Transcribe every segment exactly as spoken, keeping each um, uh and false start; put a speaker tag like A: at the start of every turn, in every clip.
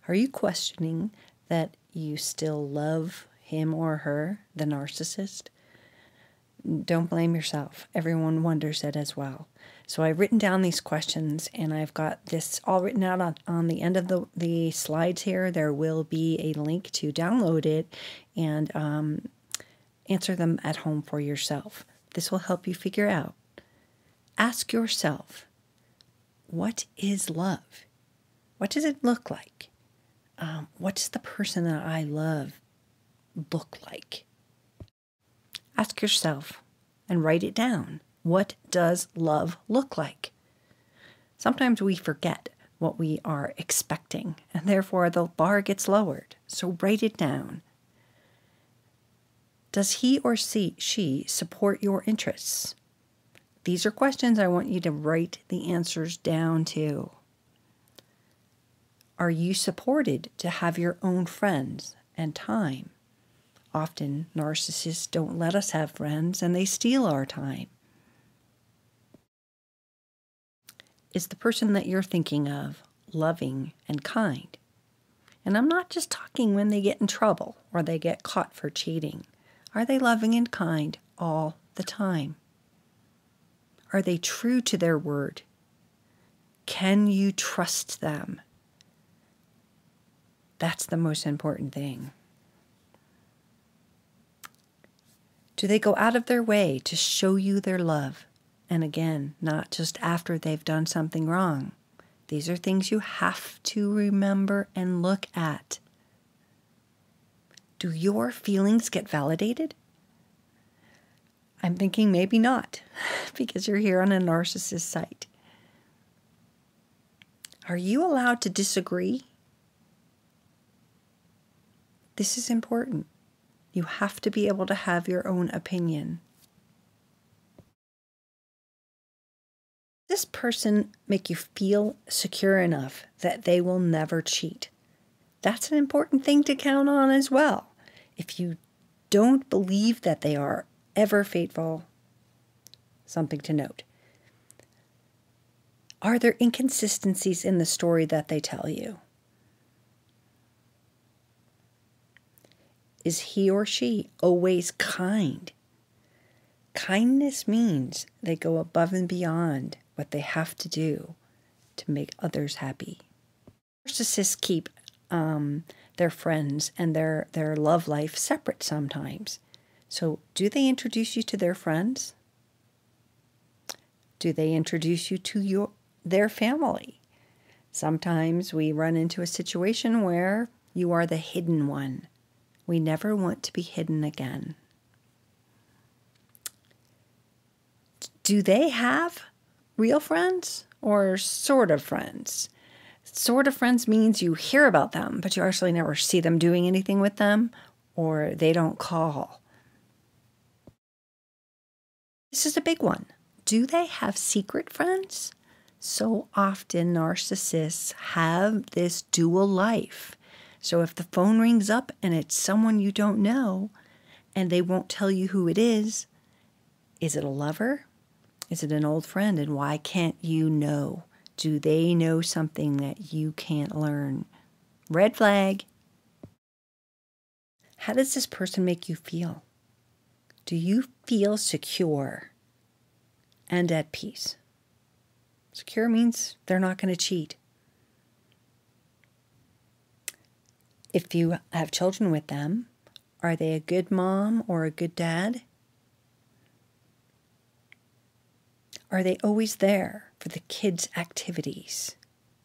A: Are you questioning that you still love him or her, the narcissist? Don't blame yourself. Everyone wonders it as well. So I've written down these questions, and I've got this all written out on, on the end of the, the slides here. There will be a link to download it and um, answer them at home for yourself. This will help you figure out. Ask yourself, what is love? What does it look like? Um, what's the person that I love look like? Ask yourself and write it down. What does love look like? Sometimes we forget what we are expecting, and therefore the bar gets lowered. So write it down. Does he or she support your interests? These are questions I want you to write the answers down to. Are you supported to have your own friends and time? Often, narcissists don't let us have friends, and they steal our time. Is the person that you're thinking of loving and kind? And I'm not just talking when they get in trouble or they get caught for cheating. Are they loving and kind all the time? Are they true to their word? Can you trust them? That's the most important thing. Do they go out of their way to show you their love? And again, not just after they've done something wrong. These are things you have to remember and look at. Do your feelings get validated? I'm thinking maybe not, because you're here on a narcissist site. Are you allowed to disagree? This is important. You have to be able to have your own opinion. Does this person make you feel secure enough that they will never cheat? That's an important thing to count on as well. If you don't believe that they are ever faithful, something to note. Are there inconsistencies in the story that they tell you? Is he or she always kind? Kindness means they go above and beyond what they have to do to make others happy. Narcissists keep um, their friends and their, their love life separate sometimes. So do they introduce you to their friends? Do they introduce you to your their family? Sometimes we run into a situation where you are the hidden one. We never want to be hidden again. Do they have real friends or sort of friends? Sort of friends means you hear about them, but you actually never see them doing anything with them, or they don't call. This is a big one. Do they have secret friends? So often narcissists have this dual life. So if the phone rings up and it's someone you don't know and they won't tell you who it is, is it a lover? Is it an old friend? And why can't you know? Do they know something that you can't learn? Red flag. How does this person make you feel? Do you feel secure and at peace? Secure means they're not going to cheat. If you have children with them, are they a good mom or a good dad? Are they always there for the kids' activities?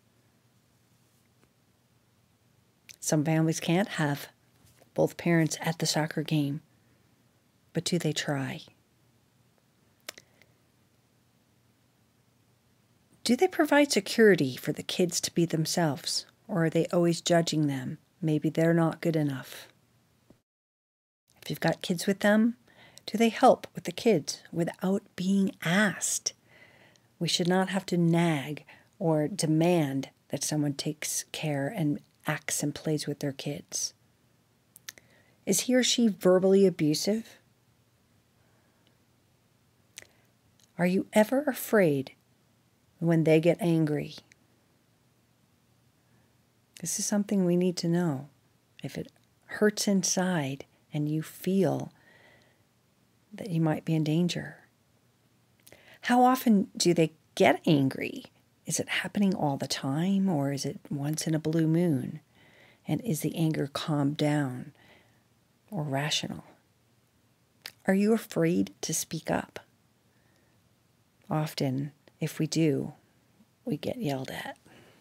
A: Some families can't have both parents at the soccer game, but do they try? Do they provide security for the kids to be themselves, or are they always judging them? Maybe they're not good enough. If you've got kids with them, do they help with the kids without being asked? We should not have to nag or demand that someone takes care and acts and plays with their kids. Is he or she verbally abusive? Are you ever afraid when they get angry? This is something we need to know. If it hurts inside and you feel that you might be in danger. How often do they get angry? Is it happening all the time, or is it once in a blue moon? And is the anger calmed down or rational? Are you afraid to speak up? Often, if we do, we get yelled at.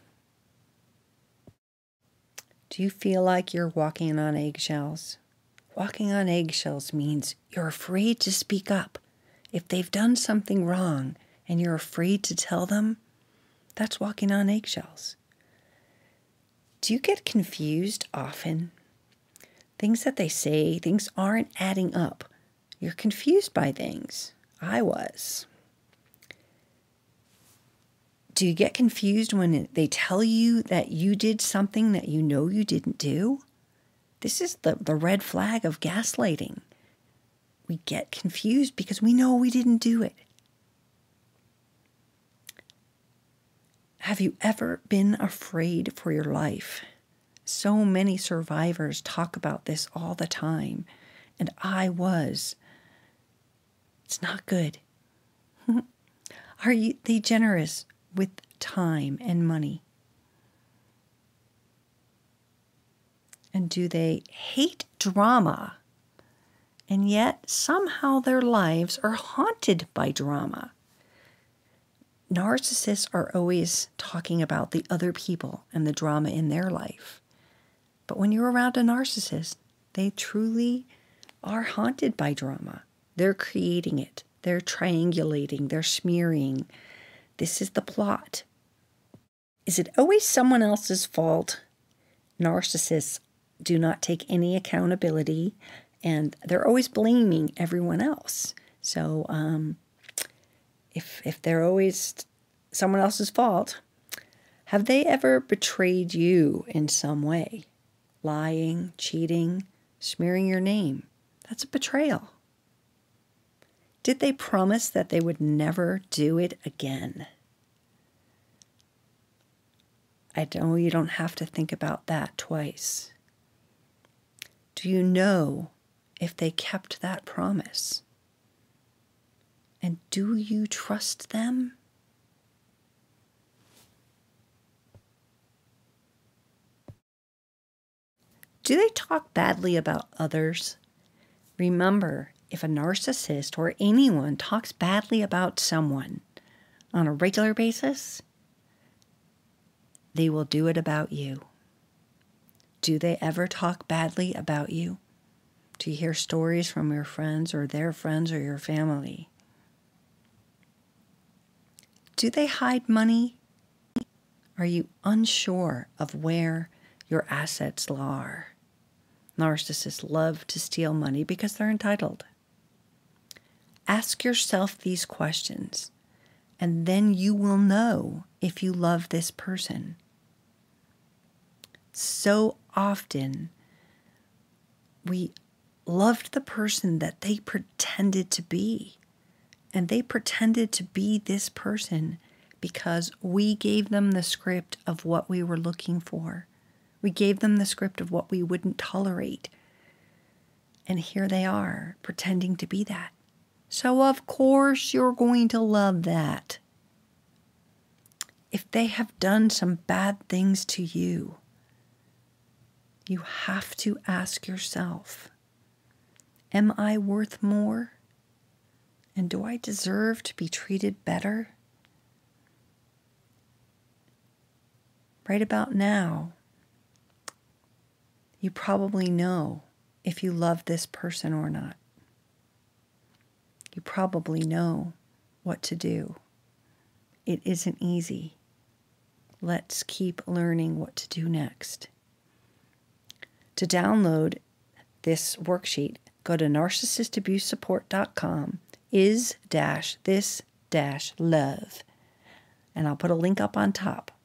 A: Do you feel like you're walking on eggshells? Walking on eggshells means you're afraid to speak up. If they've done something wrong and you're afraid to tell them, that's walking on eggshells. Do you get confused often? Things that they say, things aren't adding up. You're confused by things. I was. Do you get confused when they tell you that you did something that you know you didn't do? This is the, the red flag of gaslighting. We get confused because we know we didn't do it. Have you ever been afraid for your life? So many survivors talk about this all the time, and I was. It's not good. Are you, they generous with time and money? And do they hate drama? And yet somehow their lives are haunted by drama. Narcissists are always talking about the other people and the drama in their life. But when you're around a narcissist, they truly are haunted by drama. They're creating it. They're triangulating. They're smearing. This is the plot. Is it always someone else's fault? Narcissists do not take any accountability, and they're always blaming everyone else. So um, if if they're always someone else's fault, have they ever betrayed you in some way? Lying, cheating, smearing your name. That's a betrayal. Did they promise that they would never do it again? I know you don't have to think about that twice. Do you know if they kept that promise? And do you trust them? Do they talk badly about others? Remember, if a narcissist or anyone talks badly about someone on a regular basis, they will do it about you. Do they ever talk badly about you? Do you hear stories from your friends or their friends or your family? Do they hide money? Are you unsure of where your assets are? Narcissists love to steal money because they're entitled. Ask yourself these questions, and then you will know if you love this person. So often, we loved the person that they pretended to be. And they pretended to be this person because we gave them the script of what we were looking for. We gave them the script of what we wouldn't tolerate. And here they are, pretending to be that. So of course you're going to love that. If they have done some bad things to you, you have to ask yourself, am I worth more? And do I deserve to be treated better? Right about now, you probably know if you love this person or not. You probably know what to do. It isn't easy. Let's keep learning what to do next. To download this worksheet, go to narcissist abuse support dot com, is dash this dash love, and I'll put a link up on top.